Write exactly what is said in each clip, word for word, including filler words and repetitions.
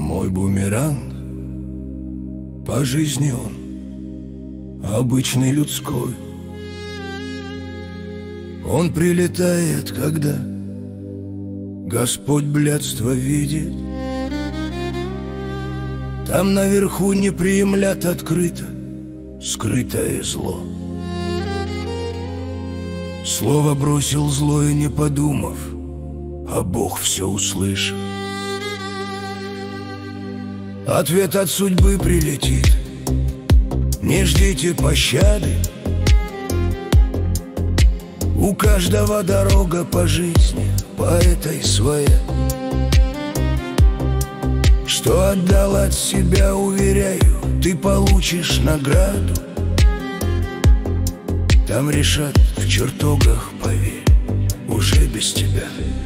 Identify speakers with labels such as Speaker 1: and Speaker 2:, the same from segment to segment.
Speaker 1: Мой бумеранг, по жизни он обычный людской. Он прилетает, когда Господь блядство видит. Там наверху не приемлят открыто скрытое зло. Слово бросил злое, не подумав, а Бог все услышал. Ответ от судьбы прилетит, не ждите пощады. У каждого дорога по жизни, по этой своя. Что отдал от себя, уверяю, ты получишь награду. Там решат в чертогах, поверь, уже без тебя.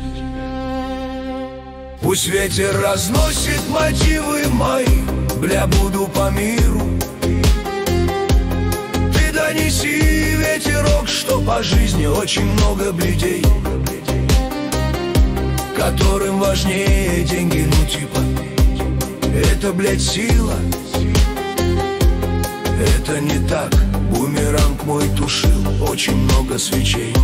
Speaker 1: Пусть ветер разносит мотивы мои, бля, буду по миру. Ты донеси, ветерок, что по жизни очень много бледей, которым важнее деньги, ну типа. Это, блядь, сила. Это не так, бумеранг мой тушил очень много свечей.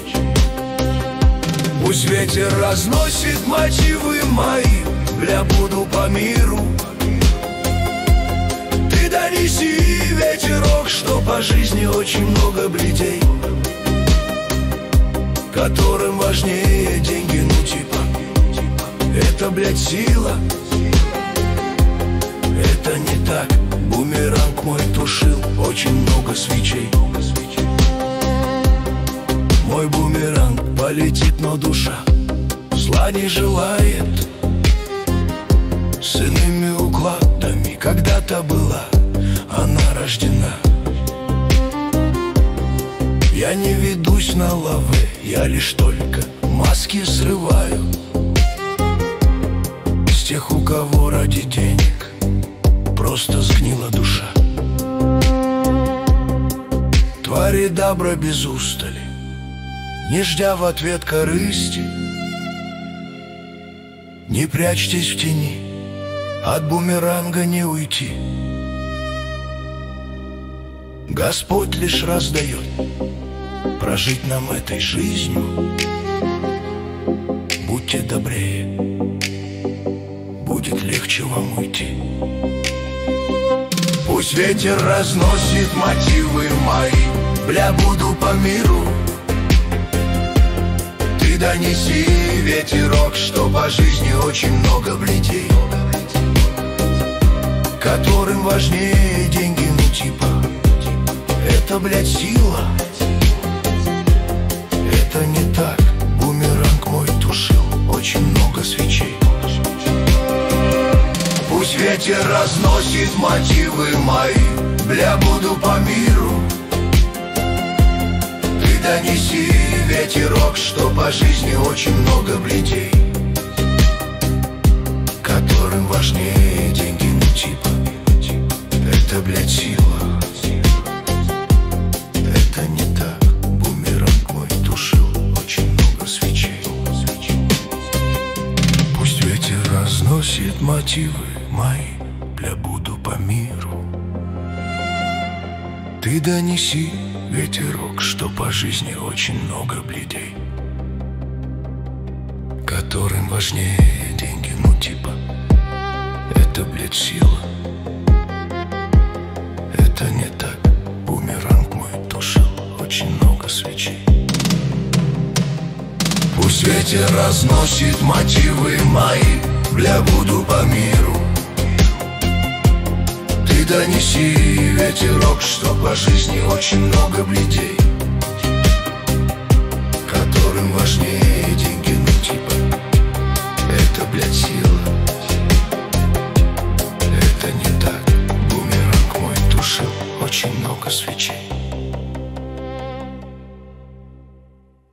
Speaker 1: Пусть ветер разносит мотивы мои, бля, буду по миру. Ты донеси, ветерок, что по жизни очень много бледей, которым важнее деньги, ну типа. Это, блядь, сила. Это не так, бумеранг мой тушил очень много свечей. Мой бумеранг полетит, но душа зла не желает. С иными укладами когда-то была она рождена. Я не ведусь на лавы, я лишь только маски срываю с тех, у кого ради денег просто сгнила душа. Твори добра без устали, не ждя в ответ корысти. Не прячьтесь в тени, от бумеранга не уйти. Господь лишь раздает прожить нам этой жизнью. Будьте добрее, будет легче вам уйти. Пусть ветер разносит мотивы мои, бля, буду по миру. Ты донеси, ветерок, что по жизни очень много бледей, которым важнее деньги, ну типа. Это, блядь, сила. Это не так, бумеранг мой тушил очень много свечей. Пусть ветер разносит мотивы мои, бля, буду по миру. Ты донеси, ветерок, что по жизни очень много бледей, которым важнее деньги, ну типа. Это, блядь, сила. Это не так, бумеранг мой тушил очень много свечей. Пусть ветер разносит мотивы мои, бля, буду по миру. Ты донеси, ветерок, что по жизни очень много бледей, которым важнее деньги, ну типа. Это, блядь, сила. Это не так, бумеранг мой тушил очень много свечей. Пусть ветер разносит мотивы мои, бля, буду по миру. Ты донеси, ветерок, что по жизни очень много бледей, которым важнее деньги, ну типа. Это, блядь, сила. Это не так, бумеранг мой тушил очень много свечей.